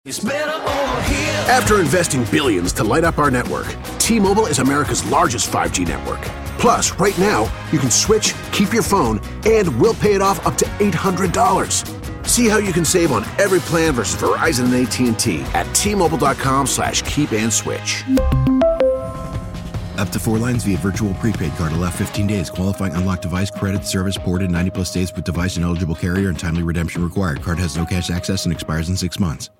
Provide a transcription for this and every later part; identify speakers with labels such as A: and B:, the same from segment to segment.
A: After investing billions to light up our network, T-Mobile is America's largest 5G network. Plus, right now, you can switch, keep your phone, and we'll pay it off up to $800. See how you can save on every plan versus Verizon and AT&T at T-Mobile.com/keep-and-switch.
B: Up to 4 lines via virtual prepaid card. Allow 15 days. Qualifying unlocked device credit service ported 90-plus days with device and eligible carrier and timely redemption required. Card has no cash access and expires in 6 months.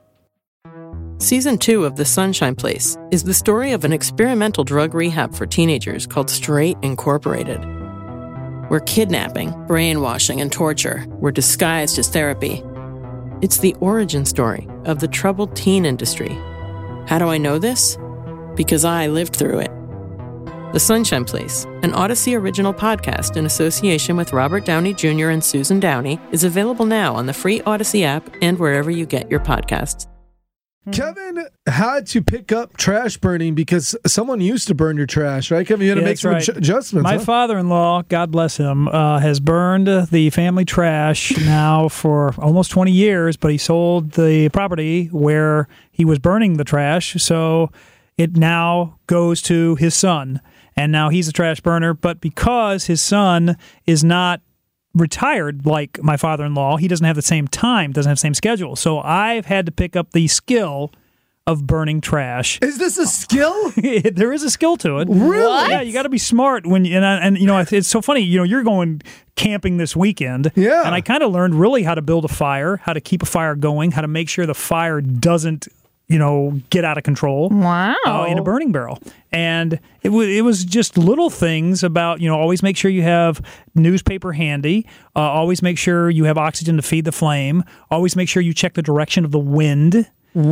C: Season 2 of The Sunshine Place is the story of an experimental drug rehab for teenagers called Straight Incorporated, where kidnapping, brainwashing, and torture were disguised as therapy. It's the origin story of the troubled teen industry. How do I know this? Because I lived through it. The Sunshine Place, an Odyssey original podcast in association with Robert Downey Jr. and Susan Downey, is available now on the free Odyssey app and wherever you get your podcasts.
D: Kevin had to pick up trash burning because someone used to burn your trash, right, Kevin? You had to make some adjustments.
E: My father-in-law, God bless him, has burned the family trash now for almost 20 years, but he sold the property where he was burning the trash, so it now goes to his son. And now he's a trash burner, but because his son is not retired like my father-in-law, he doesn't have the same time, doesn't have the same schedule. So I've had to pick up the skill of burning trash.
D: Is this a skill?
E: There is a skill to it.
D: Really?
E: What? Yeah, you got to be smart when and you know, it's so funny. You know, you're going camping this weekend.
D: Yeah.
E: And I kind of learned really how to build a fire, how to keep a fire going, how to make sure the fire doesn't, you know, get out of control.
F: Wow.
E: In a burning barrel. And it was just little things about, you know, always make sure you have newspaper handy. Always make sure you have oxygen to feed the flame. Always make sure you check the direction of the wind.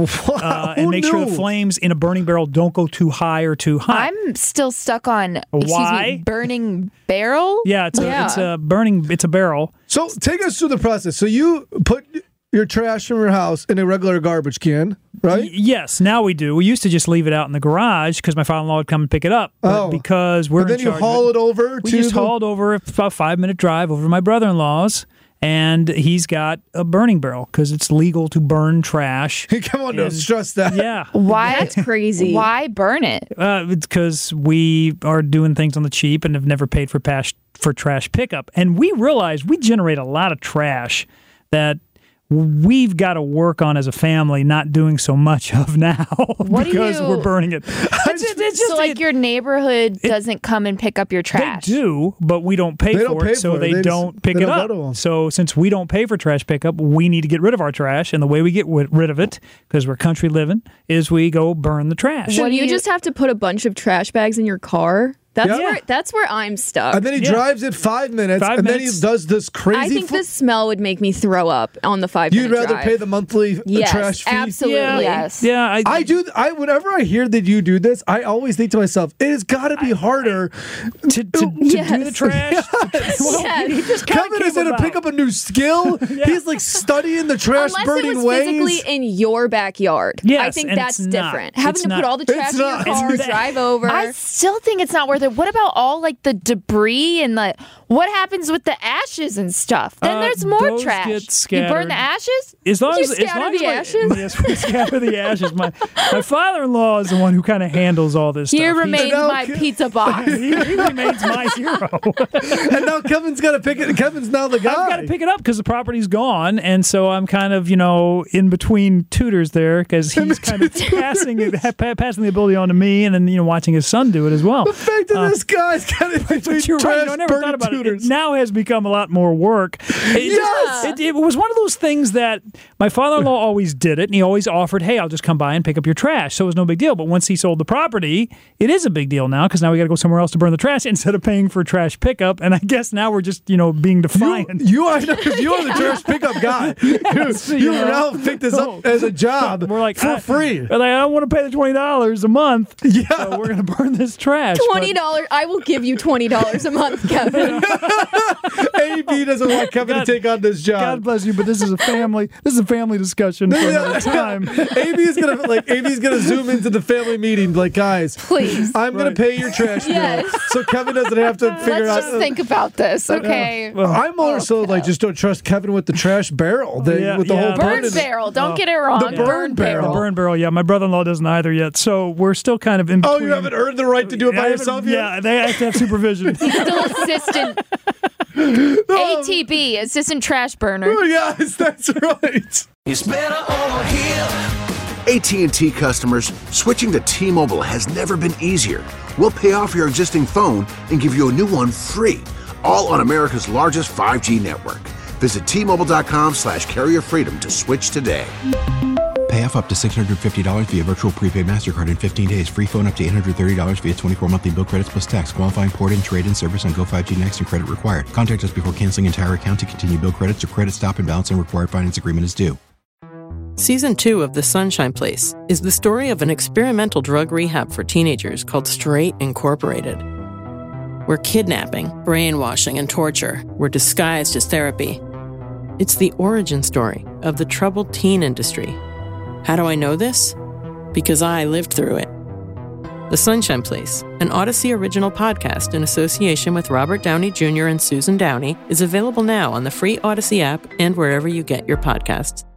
E: And make sure the flames in a burning barrel don't go too high or too high.
F: I'm still stuck on burning barrel.
E: Yeah, it's a barrel.
D: So take us through the process. So you put your trash from your house in a regular garbage can, right?
E: Yes, now we do. We used to just leave it out in the garage because my father-in-law would come and pick it up. But because we're
D: then
E: in charge,
D: you haul it over.
E: We just hauled over about a 5-minute drive over to my brother-in-law's. And he's got a burning barrel because it's legal to burn trash.
D: Come on, don't stress that.
E: Yeah.
F: Why?
G: That's crazy.
F: Why burn it?
E: It's because we are doing things on the cheap and have never paid for trash pickup. And we realize we generate a lot of trash that we've got to work on as a family, not doing so much of now because we're burning it.
F: Your neighborhood doesn't come and pick up your trash.
E: They do, but we don't pay for it, so they don't pick it up. So since we don't pay for trash pickup, we need to get rid of our trash, and the way we get rid of it, because we're country living, is we go burn the trash.
G: What do you just have to put a bunch of trash bags in your car? That's where I'm stuck.
D: And then he drives it 5 minutes, and then he does this crazy.
G: I think the smell would make me throw up on the 5 minute drive.
D: You'd rather pay the monthly trash fee?
G: Absolutely.
F: Yes.
E: Yeah,
D: I do. Whenever I hear that you do this, I always think to myself, it has got to be harder
E: to do the trash.
D: Kevin is going to pick up a new skill. He's like studying the trash burning
G: Unless it was
D: ways.
G: physically in your backyard.
E: Yes,
G: I think
E: and
G: that's
E: it's
G: different.
E: not.
G: Having to put all the trash in your car, drive over.
F: I still think it's not worth it. What about all like the debris and what happens with the ashes and stuff? Then there's more
E: those
F: trash.
E: get scattered.
F: You burn the ashes?
E: As long
G: You
E: as
G: scatter the ashes?
E: Yes, we scatter the ashes. My father-in-law is the one who kind of handles all this
F: Here
E: stuff.
F: remains my pizza box.
E: He remains my hero.
D: And now Kevin's got to pick it. Kevin's now the guy.
E: I've got to pick it up because the property's gone, and so I'm kind of, in between tutors there because he's kind of passing the ability on to me, and then watching his son do it as well.
D: The fact that this guy's got it between
E: you're
D: trash
E: right. I never thought about
D: tutors.
E: it. It now has become a lot more work. It was one of those things that my father-in-law always did it, and he always offered, hey, I'll just come by and pick up your trash. So it was no big deal. But once he sold the property, it is a big deal now because now we got to go somewhere else to burn the trash instead of paying for trash pickup. And I guess now we're just, being defiant.
D: You are the trash pickup guy.
E: Yes,
D: you now pick this up as a job. We're like for free.
E: I don't want to pay the $20 a month.
D: Yeah.
E: So we're going to burn this trash.
G: $20 $20. I will give you $20 a month, Kevin.
D: AB doesn't want Kevin to take on this job.
E: God bless you, but this is a family discussion for another time.
D: AB's gonna zoom into the family meeting, like, guys,
F: please,
D: I'm gonna pay your trash bill, so Kevin doesn't have to figure out.
F: Let's just think about this, okay?
D: I'm more so like, just don't trust Kevin with the trash barrel, with the whole
F: burn barrel. Don't get it wrong.
D: The burn barrel.
E: The burn barrel. Yeah, my brother-in-law doesn't either yet, so we're still kind of in between.
D: Oh, you haven't earned the right to do it by yourself yet?
E: Yeah, they have to have supervision.
F: He's still assistant. ATB, assistant trash burner.
D: Oh, yes, that's right.
A: It's better over here. AT&T customers, switching to T-Mobile has never been easier. We'll pay off your existing phone and give you a new one free, all on America's largest 5G network. Visit T-Mobile.com/carrier freedom to switch today.
B: Pay off up to $650 via virtual prepaid MasterCard in 15 days. Free phone up to $830 via 24 monthly bill credits plus tax. Qualifying port-in, trade-in service on Go 5G Next and credit required. Contact us before canceling entire account to continue bill credits or credit stop and balance and required finance agreement is due.
C: Season 2 of The Sunshine Place is the story of an experimental drug rehab for teenagers called Straight Incorporated, where kidnapping, brainwashing, and torture were disguised as therapy. It's the origin story of the troubled teen industry. How do I know this? Because I lived through it. The Sunshine Place, an Odyssey original podcast in association with Robert Downey Jr. and Susan Downey, is available now on the free Odyssey app and wherever you get your podcasts.